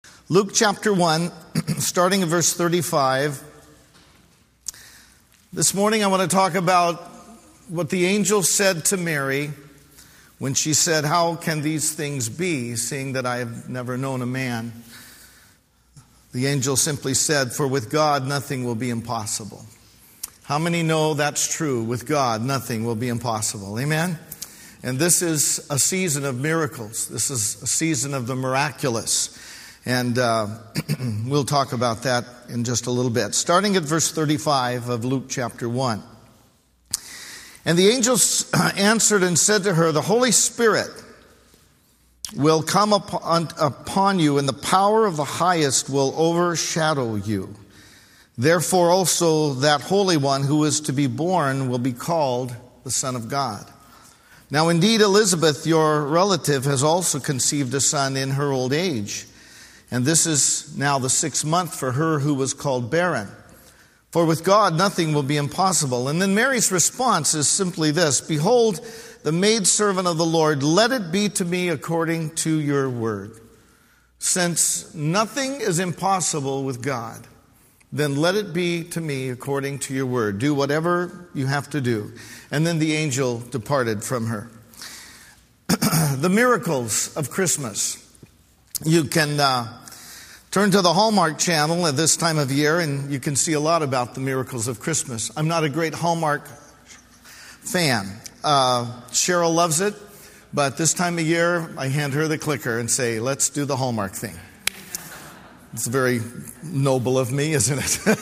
Luke chapter 1, starting at verse 35. This morning I want to talk about what the angel said to Mary when she said, "How can these things be, seeing that I have never known a man?" The angel simply said, "For with God nothing will be impossible." How many know that's true? With God nothing will be impossible. Amen? And this is a season of miracles. This is a season of the miraculous. And we'll talk about that in just a little bit. Starting at verse 35 of Luke chapter 1. And the angel answered and said to her, "The Holy Spirit will come upon you, and the power of the highest will overshadow you. Therefore also that Holy One who is to be born will be called the Son of God. Now indeed Elizabeth, your relative, has also conceived a son in her old age. And this is now the 6th month for her who was called barren. For with God nothing will be impossible." And then Mary's response is simply this: "Behold, the maidservant of the Lord, let it be to me according to your word." Since nothing is impossible with God, then let it be to me according to your word. Do whatever you have to do. And then the angel departed from her. The miracles of Christmas. You can turn to the Hallmark Channel at this time of year, and you can see a lot about the miracles of Christmas. I'm not a great Hallmark fan. Cheryl loves it, but this time of year, I hand her the clicker and say, "Let's do the Hallmark thing." It's very noble of me, isn't it?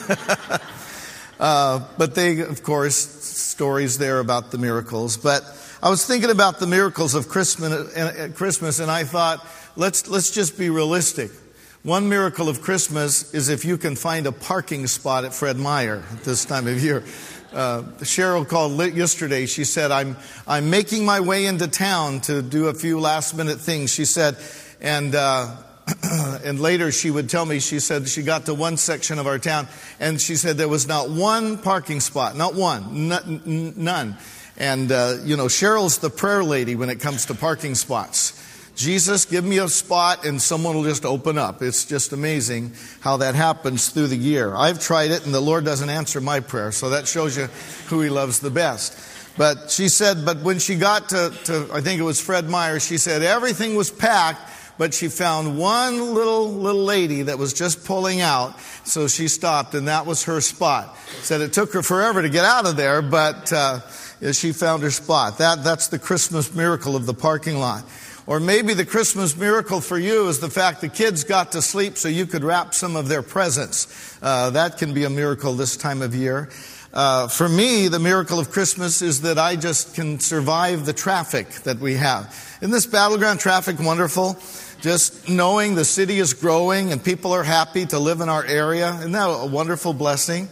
But they, of course, stories there about the miracles. But I was thinking about the miracles of Christmas, and I thought, let's just be realistic. One miracle of Christmas is if you can find a parking spot at Fred Meyer at this time of year. Cheryl called yesterday. She said, I'm making my way into town to do a few last minute things. She said, and later she would tell me, she said she got to one section of our town, and she said there was not one parking spot, not one, none. And, Cheryl's the prayer lady when it comes to parking spots. Jesus, give me a spot, and someone will just open up. It's just amazing how that happens through the year. I've tried it, and the Lord doesn't answer my prayer, so that shows you who He loves the best. But she said, but when she got to I think it was Fred Meyer, she said everything was packed, but she found one little lady that was just pulling out, so she stopped, and that was her spot. Said it took her forever to get out of there, but she found her spot. That's the Christmas miracle of the parking lot. Or maybe the Christmas miracle for you is the fact the kids got to sleep so you could wrap some of their presents. That can be a miracle this time of year. For me, the miracle of Christmas is that I just can survive the traffic that we have. Isn't this battleground traffic wonderful? Just knowing the city is growing and people are happy to live in our area. Isn't that a wonderful blessing?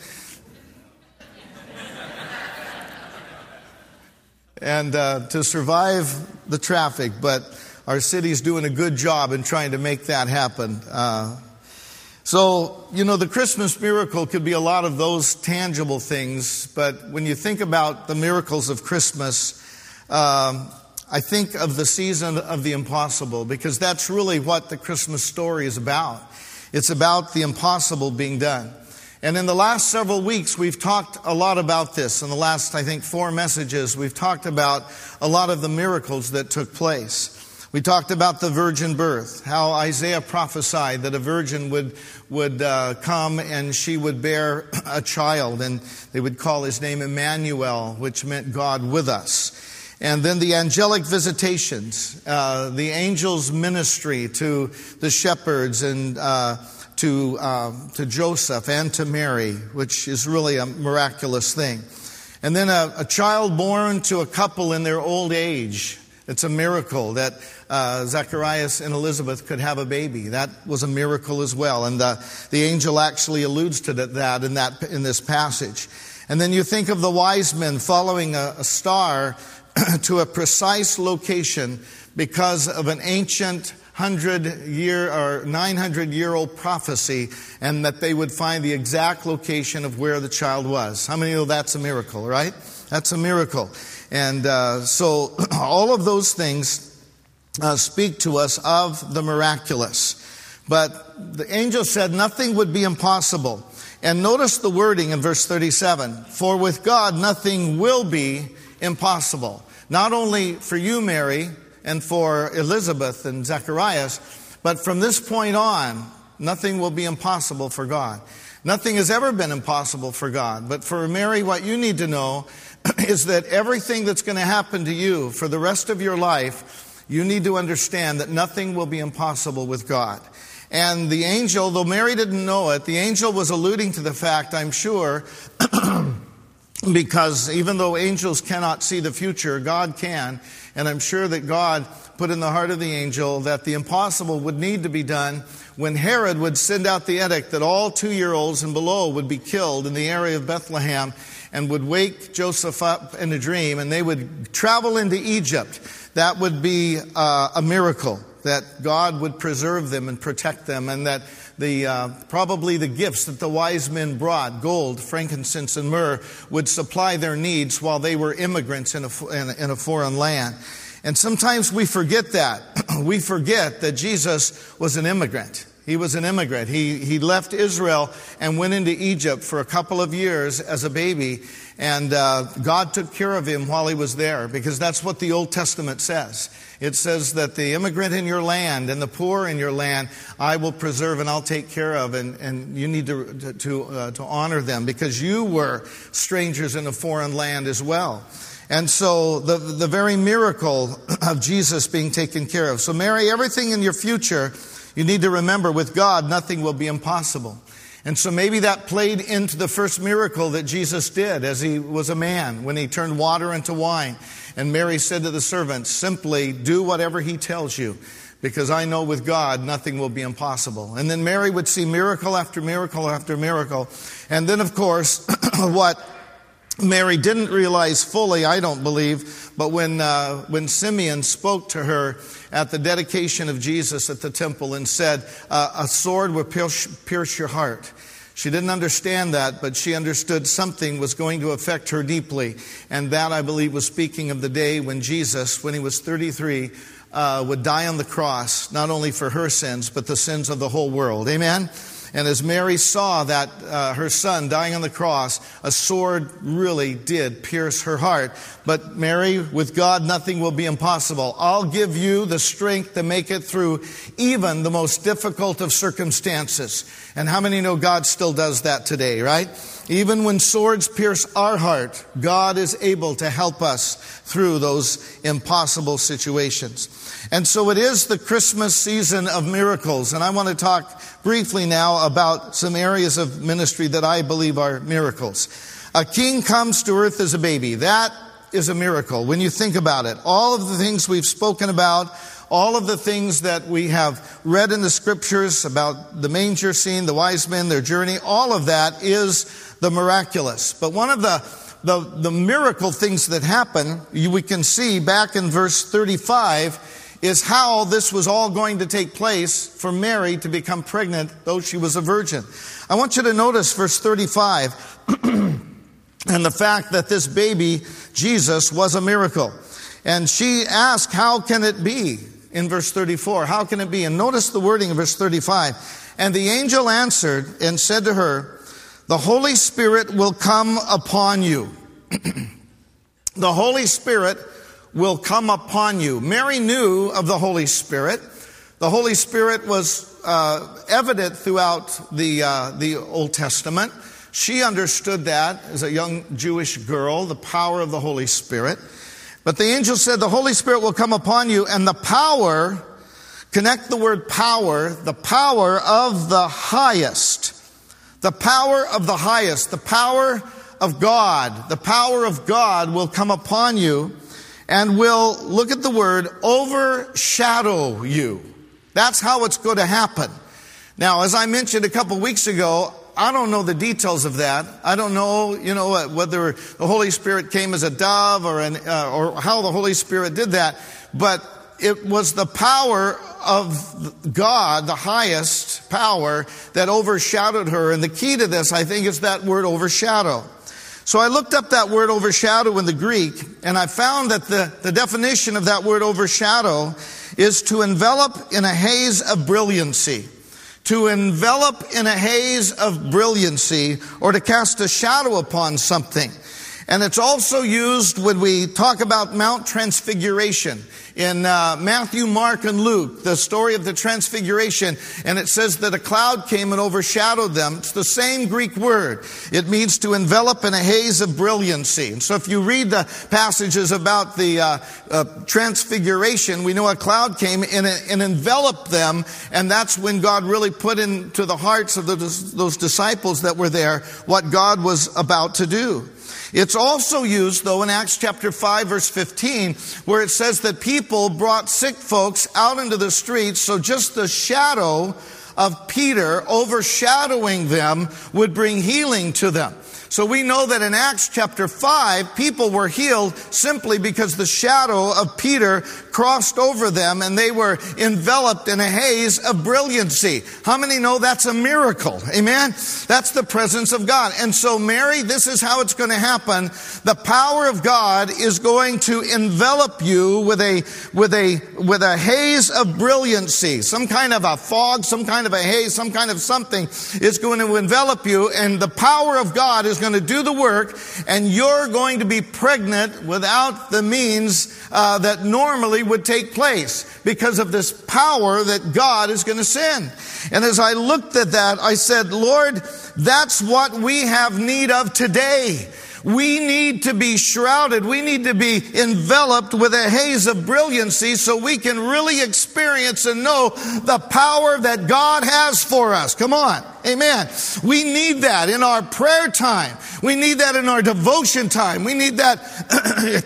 And to survive the traffic, but our city's doing a good job in trying to make that happen. So, the Christmas miracle could be a lot of those tangible things, but when you think about the miracles of Christmas, I think of the season of the impossible, because that's really what the Christmas story is about. It's about the impossible being done. And in the last several weeks, we've talked a lot about this. In the last, I think, 4 messages, we've talked about a lot of the miracles that took place. We talked about the virgin birth, how Isaiah prophesied that a virgin would come and she would bear a child, and they would call his name Emmanuel, which meant God with us. And then the angelic visitations, the angels' ministry to the shepherds and to Joseph and to Mary, which is really a miraculous thing. And then a child born to a couple in their old age. It's a miracle that Zacharias and Elizabeth could have a baby. That was a miracle as well. And the angel actually alludes to that in this passage. And then you think of the wise men following a star to a precise location because of an ancient 100-year or 900-year-old prophecy, and that they would find the exact location of where the child was. How many know that's a miracle, right? That's a miracle. And so all of those things speak to us of the miraculous. But the angel said nothing would be impossible. And notice the wording in verse 37. For with God nothing will be impossible. Not only for you, Mary, and for Elizabeth and Zacharias, but from this point on, nothing will be impossible for God. Nothing has ever been impossible for God. But for Mary, what you need to know is that everything that's going to happen to you for the rest of your life, you need to understand that nothing will be impossible with God. And the angel, though Mary didn't know it, the angel was alluding to the fact, I'm sure, because even though angels cannot see the future, God can. And I'm sure that God put in the heart of the angel that the impossible would need to be done when Herod would send out the edict that all 2-year-olds and below would be killed in the area of Bethlehem, and would wake Joseph up in a dream, and they would travel into Egypt. That would be a miracle, that God would preserve them and protect them, and that probably the gifts that the wise men brought, gold, frankincense, and myrrh, would supply their needs while they were immigrants in a foreign land. And sometimes we forget that. We forget that Jesus was an immigrant. He was an immigrant. He left Israel and went into Egypt for a couple of years as a baby. And God took care of him while he was there, because that's what the Old Testament says. It says that the immigrant in your land and the poor in your land, I will preserve and I'll take care of. And you need to honor them, because you were strangers in a foreign land as well. And so the very miracle of Jesus being taken care of. So Mary, everything in your future, you need to remember, with God, nothing will be impossible. And so maybe that played into the first miracle that Jesus did as he was a man, when he turned water into wine. And Mary said to the servants, simply do whatever he tells you, because I know with God nothing will be impossible. And then Mary would see miracle after miracle after miracle. And then, of course, what Mary didn't realize fully, I don't believe, but when Simeon spoke to her at the dedication of Jesus at the temple and said, a sword will pierce your heart. She didn't understand that, but she understood something was going to affect her deeply. And that, I believe, was speaking of the day when Jesus, when he was 33, would die on the cross, not only for her sins, but the sins of the whole world. Amen? And as Mary saw that her son dying on the cross, a sword really did pierce her heart. But Mary, with God, nothing will be impossible. I'll give you the strength to make it through even the most difficult of circumstances. And how many know God still does that today, right? Even when swords pierce our heart, God is able to help us through those impossible situations. And so it is the Christmas season of miracles. And I want to talk briefly now about some areas of ministry that I believe are miracles. A king comes to earth as a baby. That is a miracle when you think about it. All of the things we've spoken about, all of the things that we have read in the scriptures about the manger scene, the wise men, their journey, all of that is the miraculous. But one of the miracle things that happen, we can see back in verse 35, is how this was all going to take place for Mary to become pregnant, though she was a virgin. I want you to notice verse 35 and the fact that this baby, Jesus, was a miracle. And she asked, how can it be? In verse 34, how can it be? And notice the wording in verse 35. And the angel answered and said to her, the Holy Spirit will come upon you. The Holy Spirit will come upon you. Mary knew of the Holy Spirit. The Holy Spirit was evident throughout the Old Testament. She understood that as a young Jewish girl, the power of the Holy Spirit. But the angel said, the Holy Spirit will come upon you, and the power, connect the word power, the power of the highest. The power of the highest, the power of God. The power of God will come upon you and will, look at the word, overshadow you. That's how it's going to happen. Now, as I mentioned a couple weeks ago, I don't know the details of that. I don't know, whether the Holy Spirit came as a dove or how the Holy Spirit did that. But it was the power of God, the highest power, that overshadowed her. And the key to this, I think, is that word overshadow. So I looked up that word overshadow in the Greek, and I found that the definition of that word overshadow is to envelop in a haze of brilliancy. to envelop in a haze of brilliancy, or to cast a shadow upon something. And it's also used when we talk about Mount Transfiguration. In Matthew, Mark, and Luke, the story of the Transfiguration, and it says that a cloud came and overshadowed them. It's the same Greek word. It means to envelop in a haze of brilliancy. And so if you read the passages about the Transfiguration, we know a cloud came and enveloped them, and that's when God really put into the hearts of those disciples that were there what God was about to do. It's also used, though, in Acts chapter 5, verse 15, where it says that people brought sick folks out into the streets, so just the shadow of Peter overshadowing them would bring healing to them. So we know that in Acts chapter 5, people were healed simply because the shadow of Peter crossed over them and they were enveloped in a haze of brilliancy. How many know that's a miracle? Amen? That's the presence of God. And so Mary, this is how it's going to happen. The power of God is going to envelop you with a haze of brilliancy. Some kind of a fog, some kind of a haze, some kind of something is going to envelop you, and the power of God is going to do the work, and you're going to be pregnant without the means that normally would take place because of this power that God is going to send. And as I looked at that, I said, Lord, that's what we have need of today. We need to be shrouded. We need to be enveloped with a haze of brilliancy so we can really experience and know the power that God has for us. Come on. Amen. We need that in our prayer time. We need that in our devotion time. We need that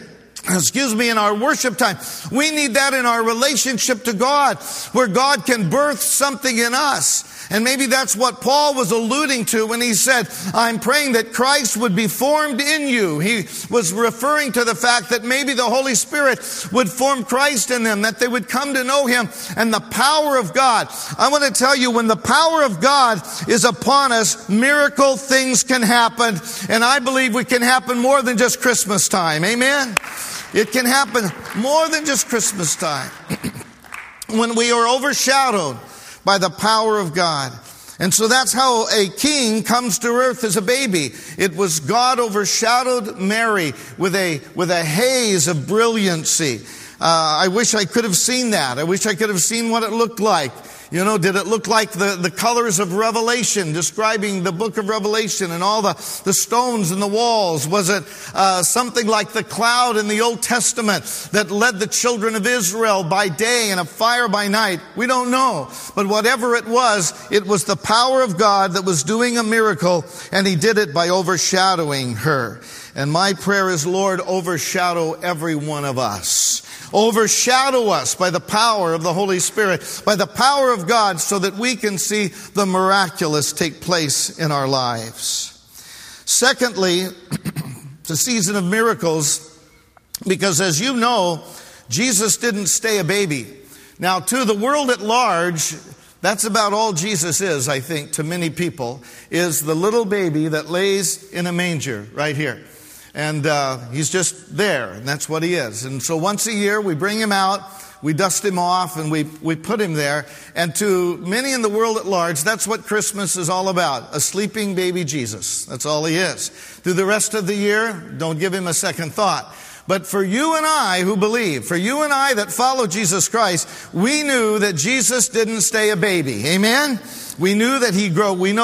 in our worship time. We need that in our relationship to God, where God can birth something in us. And maybe that's what Paul was alluding to when he said, I'm praying that Christ would be formed in you. He was referring to the fact that maybe the Holy Spirit would form Christ in them, that they would come to know Him, and the power of God. I want to tell you, when the power of God is upon us, miracle things can happen. And I believe it can happen more than just Christmas time. Amen? It can happen more than just Christmas time. When we are overshadowed by the power of God. And so that's how a king comes to earth as a baby. It was God overshadowed Mary with a haze of brilliancy. I wish I could have seen that. I wish I could have seen what it looked like. You know, did it look like the colors of Revelation, describing the book of Revelation and all the stones in the walls? Was it something like the cloud in the Old Testament that led the children of Israel by day and a fire by night? We don't know. But whatever it was the power of God that was doing a miracle, and He did it by overshadowing her. And my prayer is, Lord, overshadow every one of us. Overshadow us by the power of the Holy Spirit, by the power of God, so that we can see the miraculous take place in our lives. Secondly, it's a season of miracles, because as you know, Jesus didn't stay a baby. Now, to the world at large, that's about all Jesus is, I think, to many people, is the little baby that lays in a manger right here. And He's just there, and that's what He is. And so once a year, we bring Him out, we dust Him off, and we put Him there. And to many in the world at large, that's what Christmas is all about, a sleeping baby Jesus. That's all He is. Through the rest of the year, don't give Him a second thought. But for you and I who believe, for you and I that follow Jesus Christ, we knew that Jesus didn't stay a baby. Amen? We know that He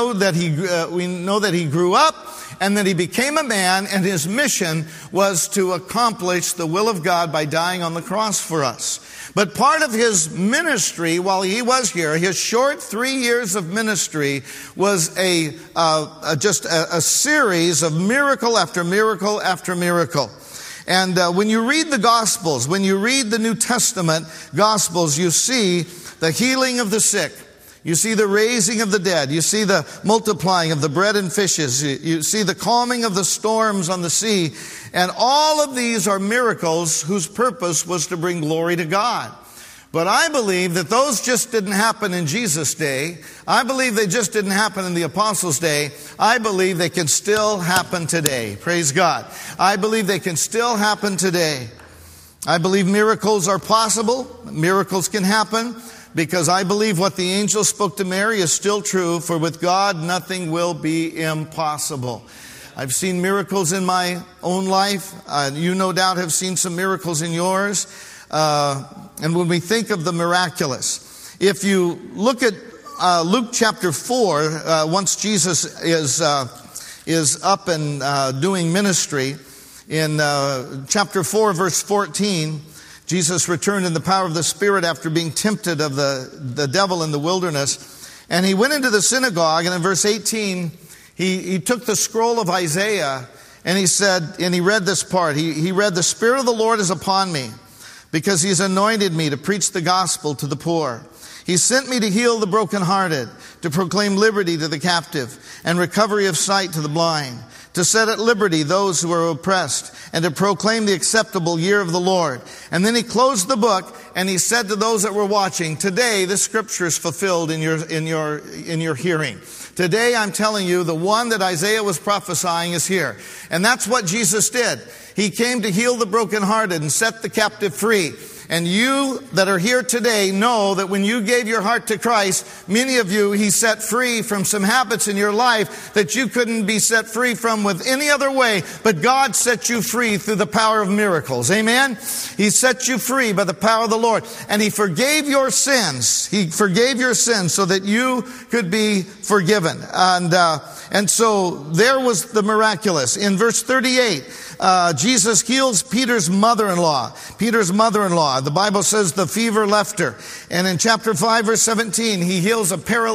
grew up, and that He became a man, and His mission was to accomplish the will of God by dying on the cross for us. But part of His ministry while He was here, His short 3 years of ministry, was just a series of miracle after miracle after miracle. And when you read the Gospels, when you read the New Testament Gospels, you see the healing of the sick. You see the raising of the dead. You see the multiplying of the bread and fishes. You see the calming of the storms on the sea. And all of these are miracles whose purpose was to bring glory to God. But I believe that those just didn't happen in Jesus' day. I believe they just didn't happen in the apostles' day. I believe they can still happen today. Praise God. I believe they can still happen today. I believe miracles are possible. Miracles can happen. because I believe what the angel spoke to Mary is still true, for with God nothing will be impossible. I've seen miracles in my own life. You no doubt have seen some miracles in yours. And when we think of the miraculous, if you look at Luke chapter 4, once Jesus is up and doing ministry, in chapter 4, verse 14, Jesus returned in the power of the Spirit after being tempted of the devil in the wilderness. And he went into the synagogue, and in verse 18, he took the scroll of Isaiah, and he said, and he read this part. He read, "The Spirit of the Lord is upon me, because he's anointed me to preach the gospel to the poor. He sent me to heal the brokenhearted, to proclaim liberty to the captive, and recovery of sight to the blind, to set at liberty those who are oppressed, and to proclaim the acceptable year of the Lord." And then he closed the book, and he said to those that were watching, "Today this scripture is fulfilled in your hearing. Today I'm telling you, the one that Isaiah was prophesying is here." And that's what Jesus did. He came to heal the brokenhearted and set the captive free. And you that are here today know that when you gave your heart to Christ, many of you, He set free from some habits in your life that you couldn't be set free from with any other way. But God set you free through the power of miracles. Amen? He set you free by the power of the Lord. And He forgave your sins. He forgave your sins so that you could be forgiven. And so there was the miraculous. In verse 38, Jesus heals Peter's mother-in-law. The Bible says the fever left her. And in chapter 5, verse 17, He heals a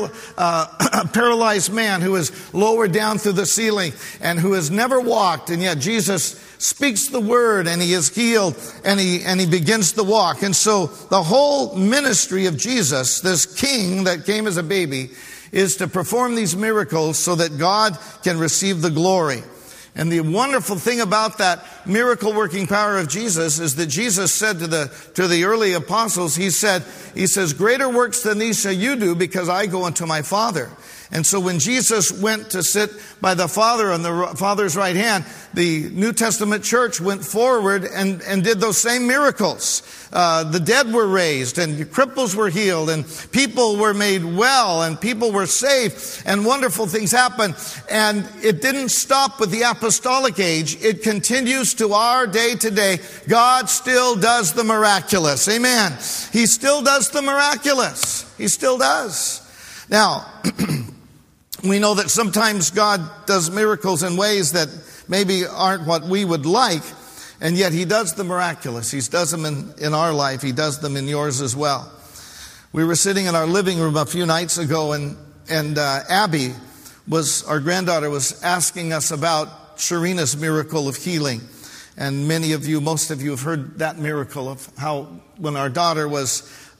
paralyzed man who is lowered down through the ceiling and who has never walked. And yet Jesus speaks the word and he is healed and he begins to walk. And so the whole ministry of Jesus, this king that came as a baby, is to perform these miracles so that God can receive the glory. And the wonderful thing about that miracle working power of Jesus is that Jesus said to the early apostles, He says, "Greater works than these shall you do, because I go unto my Father." And so when Jesus went to sit by the Father on the Father's right hand, the New Testament church went forward and did those same miracles. The dead were raised, and cripples were healed, and people were made well, and people were saved, and wonderful things happened. And it didn't stop with the apostolic age. It continues to our day today. God still does the miraculous. Amen. He still does the miraculous. He still does. Now, we know that sometimes God does miracles in ways that maybe aren't what we would like, and yet He does the miraculous. He does them in our life. He does them in yours as well. We were sitting in our living room a few nights ago, and Abby, our granddaughter, was asking us about Sharina's miracle of healing. And most of you have heard that miracle of how when our daughter was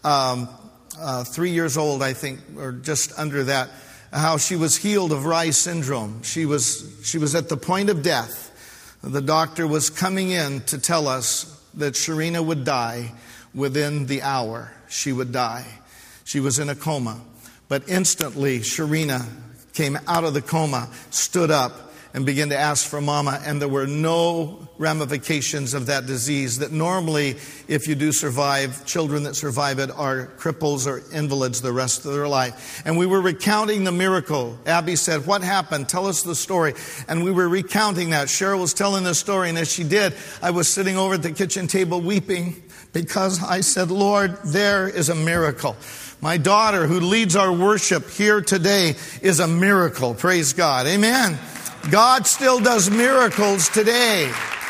3 years old, I think, or just under that, how she was healed of Reye syndrome. She was at the point of death. The doctor was coming in to tell us that Sharina would die within the hour. She would die. She was in a coma. But instantly, Sharina came out of the coma, stood up, and began to ask for mama. And there were no ramifications of that disease that normally, if you do survive, children that survive it are cripples or invalids the rest of their life. And we were recounting the miracle. Abby said, "What happened? Tell us the story." And we were recounting that. Cheryl was telling the story, and as she did, I was sitting over at the kitchen table weeping because I said, "Lord, there is a miracle." My daughter, who leads our worship here today, is a miracle. Praise God. Amen. God still does miracles today.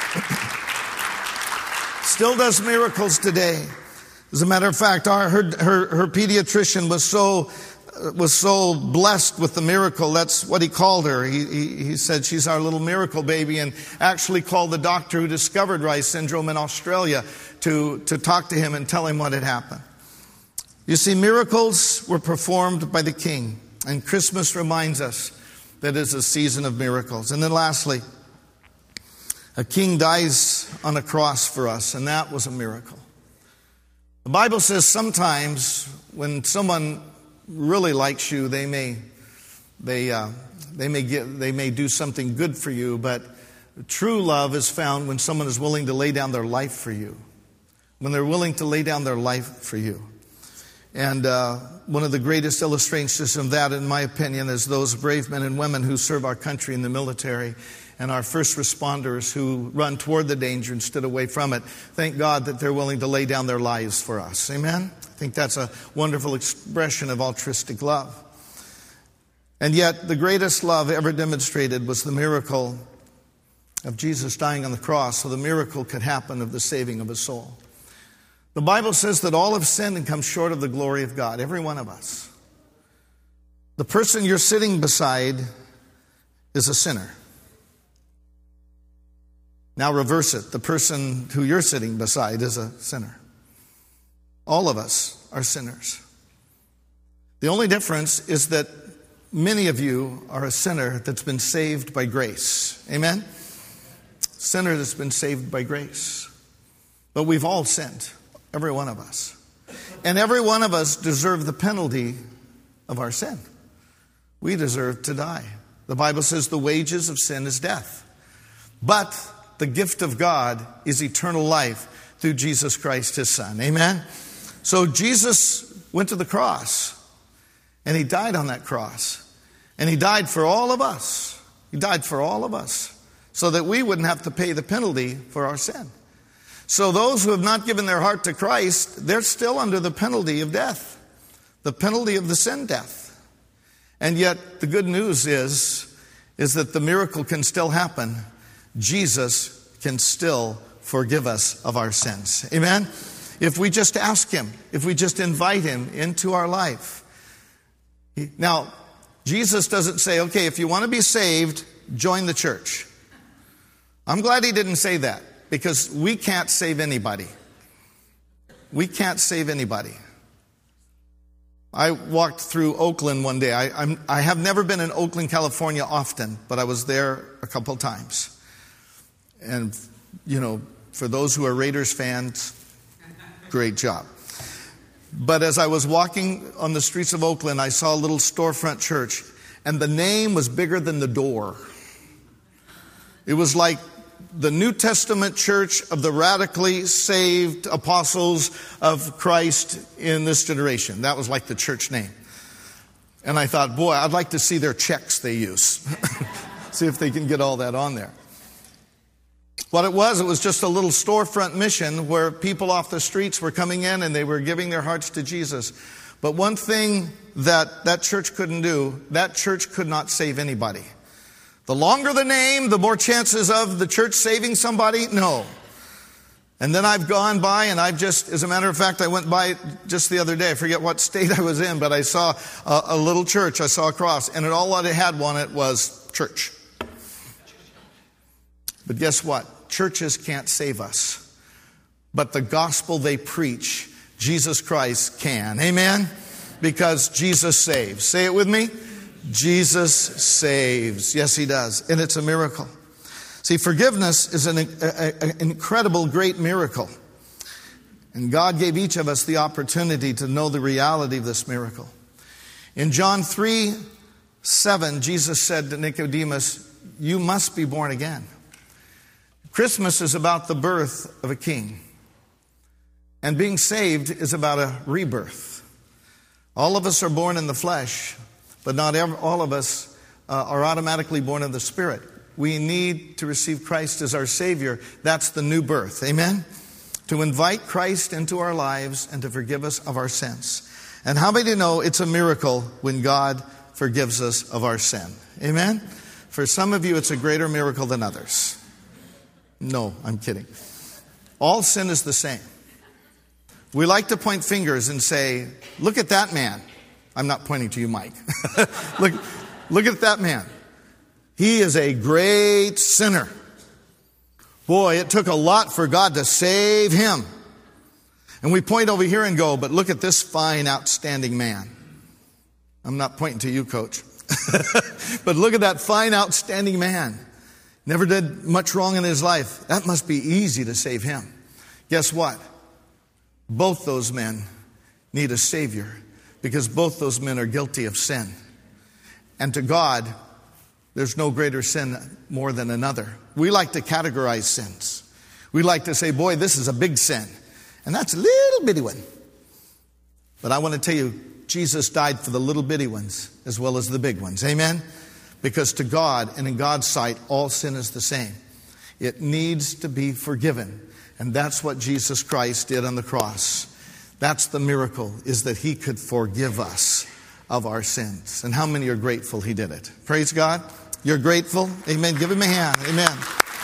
Still does miracles today. As a matter of fact, her pediatrician was so blessed with the miracle. That's what he called her. He said she's our little miracle baby, and actually called the doctor who discovered Reye syndrome in Australia to talk to him and tell him what had happened. You see, miracles were performed by the King, and Christmas reminds us that it's a season of miracles. And then lastly, a king dies on a cross for us, and that was a miracle. The Bible says sometimes when someone really likes you, they may do something good for you, but true love is found when someone is willing to lay down their life for you. When they're willing to lay down their life for you. And one of the greatest illustrations of that, in my opinion, is those brave men and women who serve our country in the military and our first responders who run toward the danger instead of away from it. Thank God that they're willing to lay down their lives for us. Amen? I think that's a wonderful expression of altruistic love. And yet, the greatest love ever demonstrated was the miracle of Jesus dying on the cross, so the miracle could happen of the saving of a soul. The Bible says that all have sinned and come short of the glory of God, every one of us. The person you're sitting beside is a sinner. Now reverse it. The person who you're sitting beside is a sinner. All of us are sinners. The only difference is that many of you are a sinner that's been saved by grace. Amen? Sinner that's been saved by grace. But we've all sinned, every one of us. And every one of us deserve the penalty of our sin. We deserve to die. The Bible says the wages of sin is death. But the gift of God is eternal life through Jesus Christ, his Son. Amen? So Jesus went to the cross, and he died on that cross. And he died for all of us. He died for all of us, so that we wouldn't have to pay the penalty for our sin. So those who have not given their heart to Christ, they're still under the penalty of death, the penalty of the sin death. And yet the good news is that the miracle can still happen. Jesus can still forgive us of our sins. Amen? If we just ask him, if we just invite him into our life. Now, Jesus doesn't say, okay, if you want to be saved, join the church. I'm glad he didn't say that, because we can't save anybody. We can't save anybody. I walked through Oakland one day. I have never been in Oakland, California often, but I was there a couple times. And, you know, for those who are Raiders fans, great job. But as I was walking on the streets of Oakland, I saw a little storefront church, and the name was bigger than the door. It was like the New Testament church of the radically saved apostles of Christ in this generation. That was like the church name. And I thought, boy, I'd like to see their checks they use. See if they can get all that on there. What it was just a little storefront mission where people off the streets were coming in and they were giving their hearts to Jesus. But one thing that church couldn't do, that church could not save anybody. The longer the name, the more chances of the church saving somebody? No. And then I've gone by and as a matter of fact, I went by just the other day. I forget what state I was in, but I saw a little church. I saw a cross, and all it had on it was church. But guess what? Churches can't save us. But the gospel they preach, Jesus Christ can. Amen? Because Jesus saves. Say it with me. Jesus saves. Yes, he does. And it's a miracle. See, forgiveness is an incredible, great miracle. And God gave each of us the opportunity to know the reality of this miracle. In John 3:7, Jesus said to Nicodemus, you must be born again. Christmas is about the birth of a king. And being saved is about a rebirth. All of us are born in the flesh, but not all of us are automatically born in the Spirit. We need to receive Christ as our Savior. That's the new birth. Amen? To invite Christ into our lives and to forgive us of our sins. And how many know it's a miracle when God forgives us of our sin? Amen? For some of you, it's a greater miracle than others. No, I'm kidding. All sin is the same. We like to point fingers and say, look at that man. I'm not pointing to you, Mike. Look at that man. He is a great sinner. Boy, it took a lot for God to save him. And we point over here and go, but look at this fine, outstanding man. I'm not pointing to you, coach. But look at that fine, outstanding man. Never did much wrong in his life. That must be easy to save him. Guess what? Both those men need a Savior because both those men are guilty of sin. And to God, there's no greater sin more than another. We like to categorize sins. We like to say, boy, this is a big sin. And that's a little bitty one. But I want to tell you, Jesus died for the little bitty ones as well as the big ones. Amen? Because to God and in God's sight, all sin is the same. It needs to be forgiven. And that's what Jesus Christ did on the cross. That's the miracle, is that He could forgive us of our sins. And how many are grateful He did it? Praise God. You're grateful? Amen. Give Him a hand. Amen.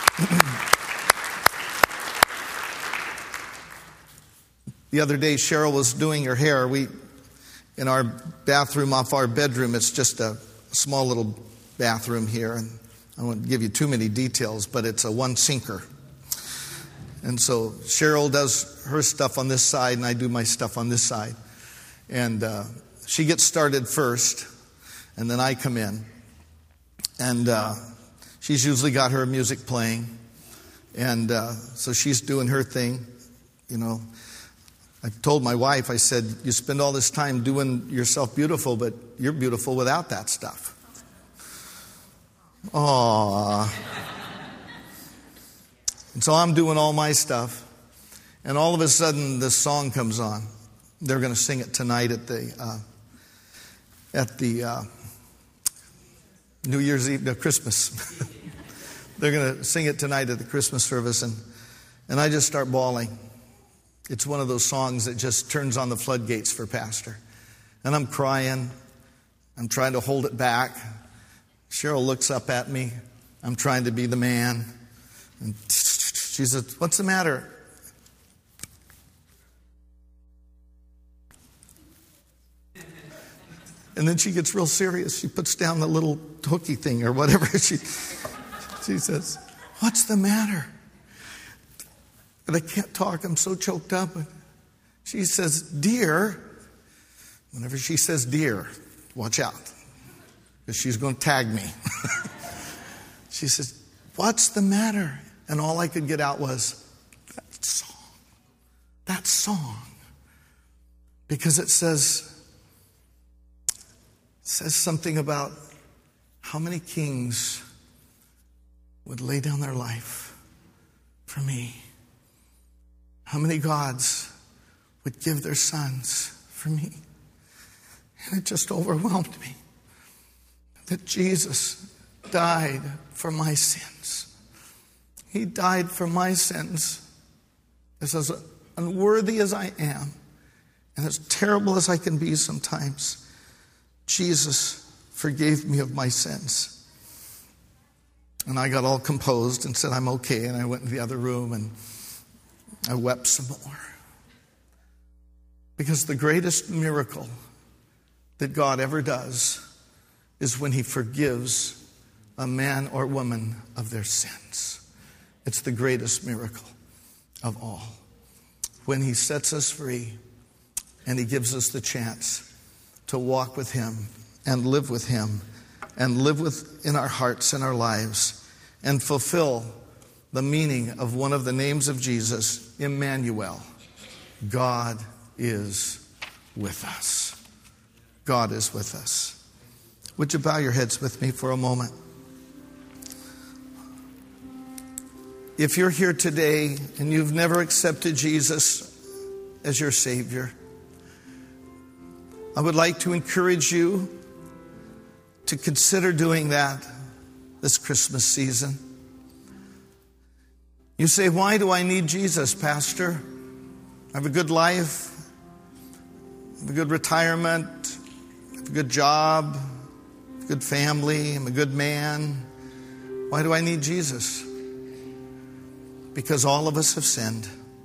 The other day, Cheryl was doing her hair. In our bathroom off our bedroom, it's just a small little bathroom here. And I won't give you too many details, but it's a one sinker. And so Cheryl does her stuff on this side, and I do my stuff on this side. And she gets started first, and then I come in. And she's usually got her music playing. And so she's doing her thing. You know, I told my wife, I said, you spend all this time doing yourself beautiful, but you're beautiful without that stuff. Aww. And so I'm doing all my stuff. And all of a sudden, this song comes on. They're going to sing it tonight at the New Year's Eve, Christmas. They're going to sing it tonight at the Christmas service. And I just start bawling. It's one of those songs that just turns on the floodgates for Pastor. And I'm crying. I'm trying to hold it back. Cheryl looks up at me. I'm trying to be the man. And she says, what's the matter? And then she gets real serious. She puts down the little hooky thing or whatever. She says, what's the matter? And I can't talk. I'm so choked up. She says, dear. Whenever she says dear, watch out. Because she's going to tag me. She says, what's the matter? And all I could get out was, that song. That song. Because it says something about how many kings would lay down their life for me. How many gods would give their sons for me. And it just overwhelmed me that Jesus died for my sins. He died for my sins. As unworthy as I am, and as terrible as I can be sometimes, Jesus forgave me of my sins. And I got all composed and said, I'm okay. And I went in the other room and I wept some more. Because the greatest miracle that God ever does is when He forgives a man or woman of their sins. It's the greatest miracle of all. When He sets us free and He gives us the chance to walk with Him and live with Him and live in our hearts and our lives and fulfill the meaning of one of the names of Jesus, Emmanuel. God is with us. God is with us. Would you bow your heads with me for a moment? If you're here today and you've never accepted Jesus as your Savior, I would like to encourage you to consider doing that this Christmas season. You say, why do I need Jesus, Pastor? I have a good life, I have a good retirement, I have a good job, a good family, I'm a good man. Why do I need Jesus? Because all of us have sinned.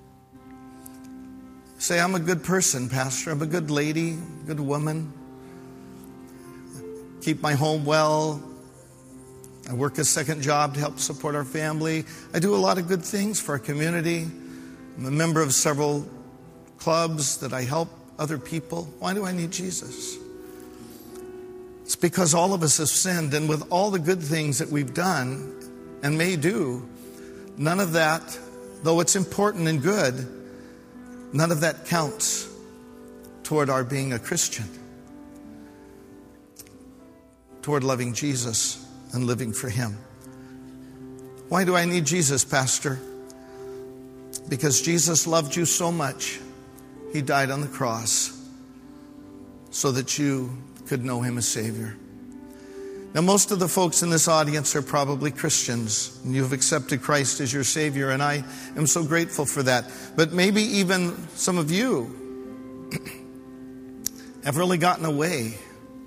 Say, I'm a good person, Pastor. I'm a good lady, good woman. Keep my home well. I work a second job to help support our family. I do a lot of good things for our community. I'm a member of several clubs that I help other people. Why do I need Jesus? It's because all of us have sinned, and with all the good things that we've done and may do, none of that, though it's important and good, none of that counts toward our being a Christian, toward loving Jesus and living for Him. Why do I need Jesus, Pastor? Because Jesus loved you so much, He died on the cross so that you could know him as Savior. Now, most of the folks in this audience are probably Christians, and you've accepted Christ as your Savior, and I am so grateful for that. But maybe even some of you have really gotten away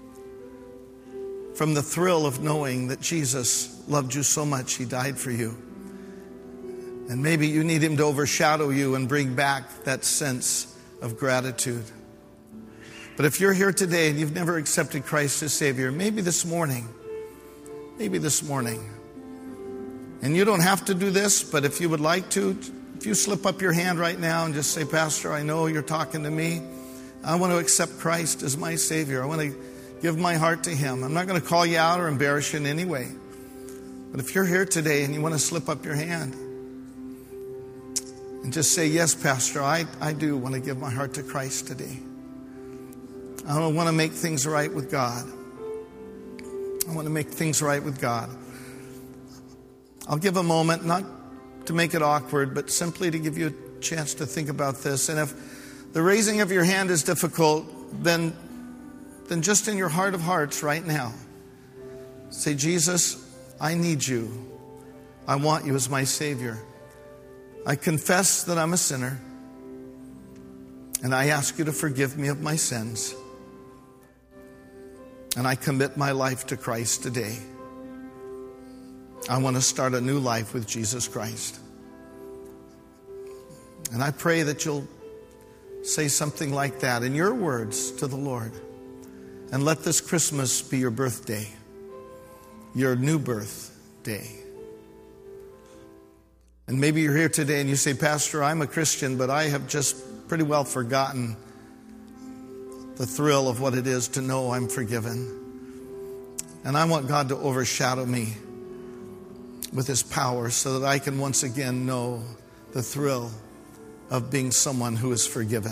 from the thrill of knowing that Jesus loved you so much, he died for you. And maybe you need him to overshadow you and bring back that sense of gratitude. But if you're here today and you've never accepted Christ as Savior, maybe this morning, and you don't have to do this, but if you would like to, if you slip up your hand right now and just say, Pastor, I know you're talking to me. I want to accept Christ as my Savior. I want to give my heart to him. I'm not going to call you out or embarrass you in any way. But if you're here today and you want to slip up your hand and just say, yes, Pastor, I do want to give my heart to Christ today. I want to make things right with God. I want to make things right with God. I'll give a moment, not to make it awkward, but simply to give you a chance to think about this. And if the raising of your hand is difficult, then just in your heart of hearts right now, say, Jesus, I need you. I want you as my Savior. I confess that I'm a sinner, and I ask you to forgive me of my sins. And I commit my life to Christ today. I want to start a new life with Jesus Christ. And I pray that you'll say something like that in your words to the Lord. And let this Christmas be your birthday, your new birthday. And maybe you're here today and you say, Pastor, I'm a Christian, but I have just pretty well forgotten the thrill of what it is to know I'm forgiven. And I want God to overshadow me with his power so that I can once again know the thrill of being someone who is forgiven.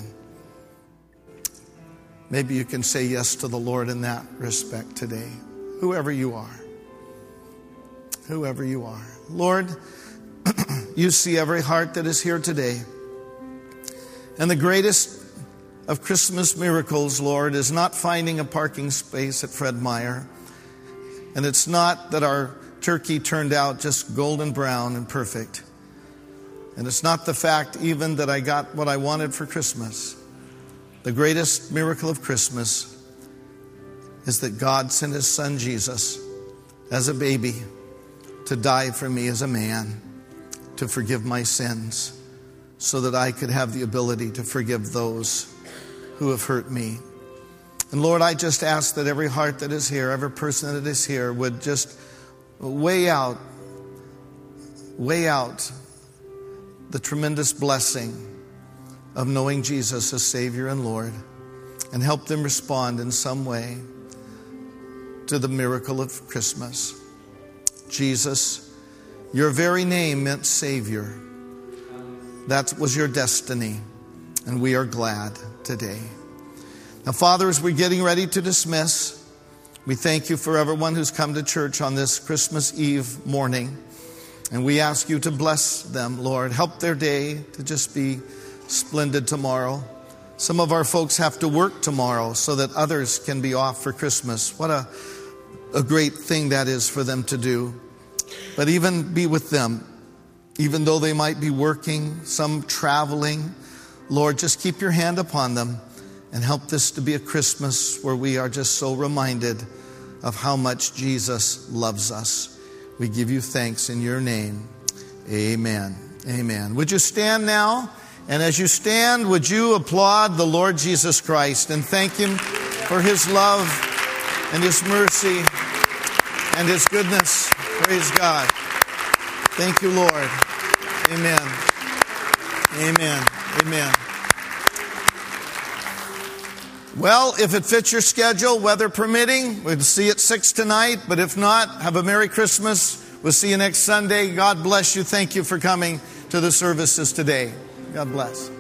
Maybe you can say yes to the Lord in that respect today. Whoever you are. Whoever you are. Lord, you see every heart that is here today. And the greatest of Christmas miracles, Lord, is not finding a parking space at Fred Meyer. And it's not that our turkey turned out just golden brown and perfect. And it's not the fact even that I got what I wanted for Christmas. The greatest miracle of Christmas is that God sent his son Jesus as a baby to die for me as a man, to forgive my sins, so that I could have the ability to forgive those who have hurt me. And Lord, I just ask that every heart that is here, every person that is here would just weigh out the tremendous blessing of knowing Jesus as Savior and Lord, and help them respond in some way to the miracle of Christmas. Jesus, your very name meant Savior. That was your destiny, and we are glad today. Now, Father, as we're getting ready to dismiss, we thank you for everyone who's come to church on this Christmas Eve morning. And we ask you to bless them, Lord. Help their day to just be splendid tomorrow. Some of our folks have to work tomorrow so that others can be off for Christmas. What a great thing that is for them to do. But even be with them, even though they might be working, some traveling. Lord, just keep your hand upon them and help this to be a Christmas where we are just so reminded of how much Jesus loves us. We give you thanks in your name. Amen. Amen. Would you stand now? And as you stand, would you applaud the Lord Jesus Christ and thank him for his love and his mercy and his goodness. Praise God. Thank you, Lord. Amen. Amen. Amen. Well, if it fits your schedule, weather permitting, we'll see you at 6 tonight. But if not, have a Merry Christmas. We'll see you next Sunday. God bless you. Thank you for coming to the services today. God bless.